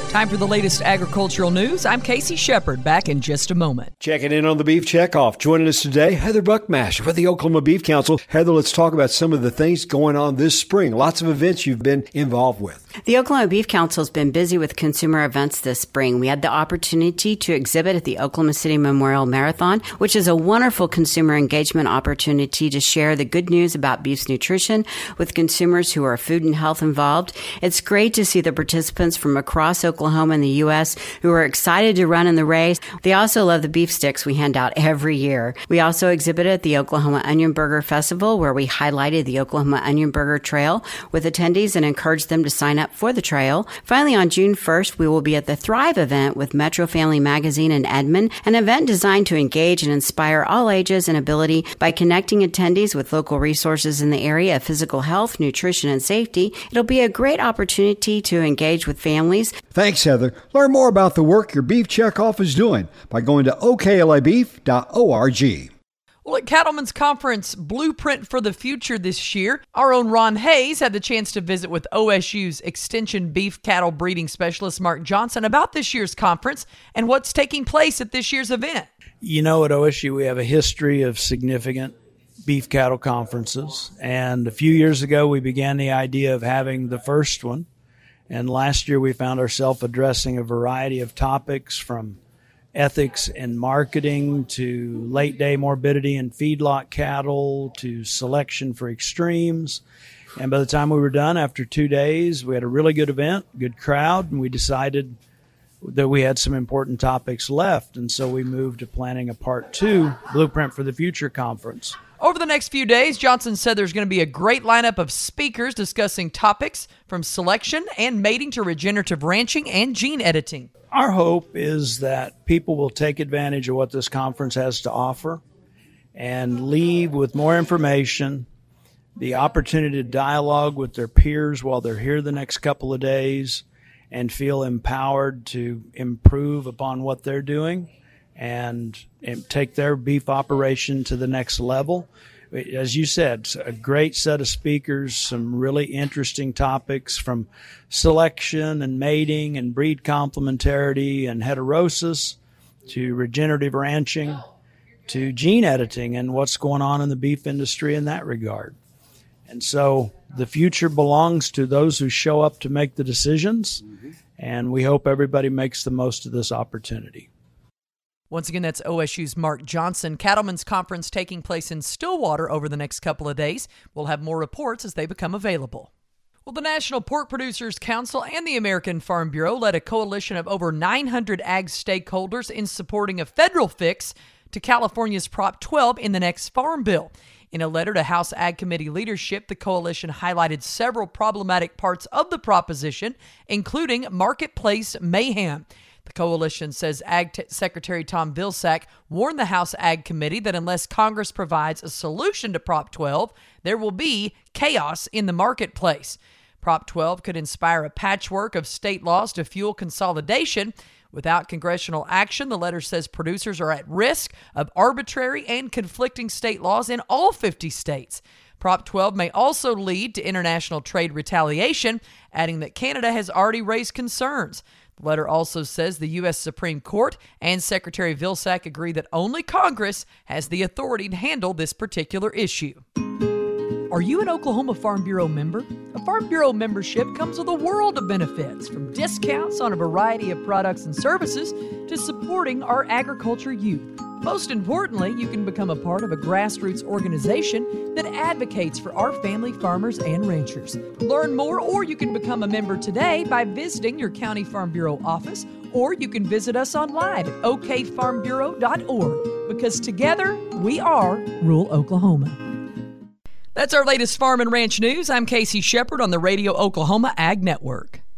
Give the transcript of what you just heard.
Time for the latest agricultural news. I'm Casey Shepard, back in just a moment. Checking in on the Beef Checkoff. Joining us today, Heather Buckmaster with the Oklahoma Beef Council. Heather, let's talk about some of the things going on this spring. Lots of events you've been involved with. The Oklahoma Beef Council has been busy with consumer events this spring. We had the opportunity to exhibit at the Oklahoma City Memorial Marathon, which is a wonderful consumer engagement opportunity to share the good news about beef's nutrition with consumers who are food and health involved. It's great to see the participants from across Oklahoma and the U.S. who are excited to run in the race. They also love the beef sticks we hand out every year. We also exhibited at the Oklahoma Onion Burger Festival, where we highlighted the Oklahoma Onion Burger Trail with attendees and encouraged them to sign up for the trail. Finally, on June 1st, we will be at the Thrive event with Metro Family Magazine in Edmond, an event designed to engage and inspire all ages and ability by connecting attendees with local resources in the area of physical health, nutrition, and safety. It'll be a great opportunity to engage with families. Thanks, Heather. Learn more about the work your Beef Checkoff is doing by going to oklabeef.org. Well, at Cattlemen's Conference Blueprint for the Future this year, our own Ron Hayes had the chance to visit with OSU's Extension Beef Cattle Breeding Specialist Mark Johnson about this year's conference and what's taking place at this year's event. You know, at OSU, we have a history of significant beef cattle conferences, and a few years ago, we began the idea of having the first one, and last year, we found ourselves addressing a variety of topics from ethics and marketing to late-day morbidity in feedlot cattle to selection for extremes. And by the time we were done, after 2 days, we had a really good event, good crowd, and we decided that we had some important topics left. And so we moved to planning a Part 2 Blueprint for the Future conference. Over the next few days, Johnson said there's going to be a great lineup of speakers discussing topics from selection and mating to regenerative ranching and gene editing. Our hope is that people will take advantage of what this conference has to offer and leave with more information, the opportunity to dialogue with their peers while they're here the next couple of days, and feel empowered to improve upon what they're doing and take their beef operation to the next level. As you said, a great set of speakers, some really interesting topics from selection and mating and breed complementarity and heterosis to regenerative ranching to gene editing and what's going on in the beef industry in that regard. And so the future belongs to those who show up to make the decisions, and we hope everybody makes the most of this opportunity. Once again, that's OSU's Mark Johnson. Cattlemen's Conference taking place in Stillwater over the next couple of days. We'll have more reports as they become available. Well, the National Pork Producers Council and the American Farm Bureau led a coalition of over 900 ag stakeholders in supporting a federal fix to California's Prop 12 in the next Farm Bill. In a letter to House Ag Committee leadership, the coalition highlighted several problematic parts of the proposition, including marketplace mayhem. The coalition says Ag Secretary Tom Vilsack warned the House Ag Committee that unless Congress provides a solution to Prop 12, there will be chaos in the marketplace. Prop 12 could inspire a patchwork of state laws to fuel consolidation. Without congressional action, the letter says producers are at risk of arbitrary and conflicting state laws in all 50 states. Prop 12 may also lead to international trade retaliation, adding that Canada has already raised concerns. The letter also says the U.S. Supreme Court and Secretary Vilsack agree that only Congress has the authority to handle this particular issue. Are you an Oklahoma Farm Bureau member? A Farm Bureau membership comes with a world of benefits, from discounts on a variety of products and services to supporting our agriculture youth. Most importantly, you can become a part of a grassroots organization that advocates for our family farmers and ranchers. Learn more, or you can become a member today by visiting your County Farm Bureau office, or you can visit us online at okfarmbureau.org, because together we are Rural Oklahoma. That's our latest farm and ranch news. I'm Casey Shepard on the Radio Oklahoma Ag Network.